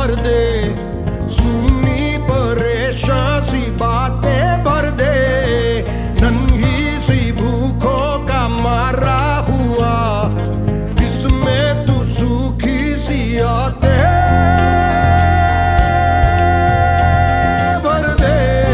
भर दे, सुनी परेशान सी बातें भर दे, नन्ही सी भूखों का मारा हुआ, इसमें तू सूखी सी आते भर दे।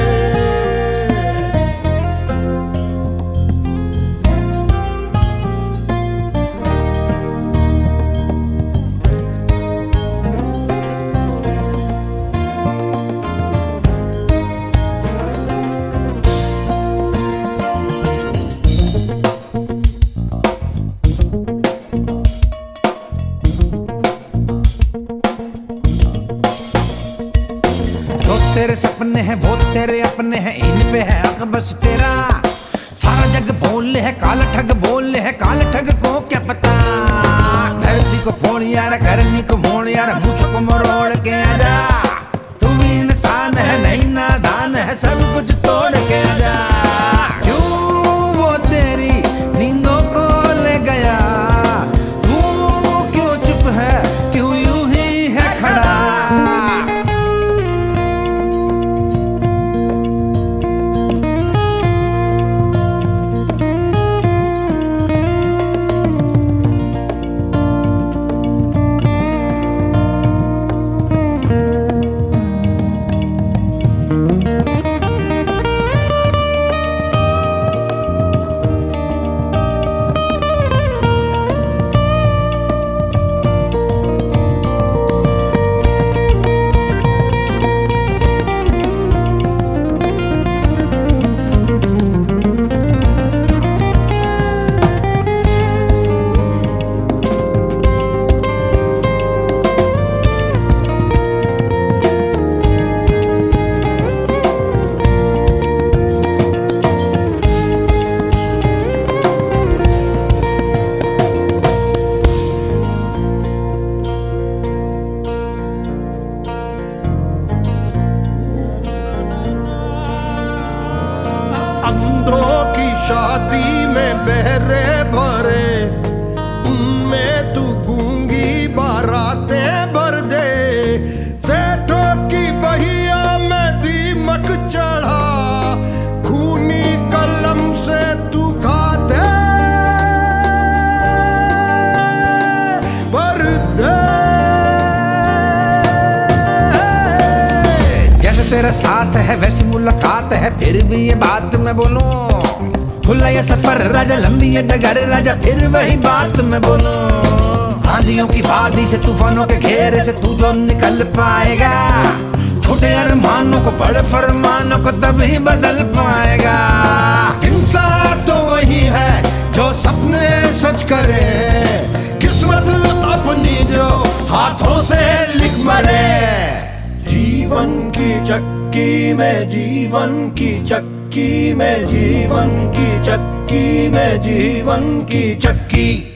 तेरे सपने हैं वो तेरे अपने हैं, इन पे है हक बस तेरा। सारा जग बोल है काला ठग, बोल है काला ठग को क्या पता। धरती को फोड़ यार, करनी को मोड़ यार, मुझको मरोड़ के आजा। तू भी इंसान है नहीं नादान है, सब कुछ तोड़ के आजा। क्यों वो तेरी नींदों को ले गया, तू क्यों चुप है, क्यों यूं ही है खड़ा। अंधों की शादी में बहरे भरे, उनमें तू गूंगी बारातें भर दे। सेठों की बहिया में दीमक चढ़ा, खूनी कलम से तू खाते भर दे। जैसे तेरा साथ है वैसी मुलाकात है, फिर भी ये बात मैं बोलूं। खुला ये सफर राजा, लंबी ये डगर राजा, फिर वही बात मैं बोलूं। आंधियों की वादी से, तूफानों के घेरे से तू जो निकल पाएगा। छोटे अरमानों को, बड़े फरमानों को तभी बदल पाएगा। इंसान तो वही है जो सपने सच करे, किस्मत अपनी जो हाथों से लिख मरे। जीवन की चक्की में, जीवन की चक्की में, जीवन की चक्की में, जीवन की चक्की।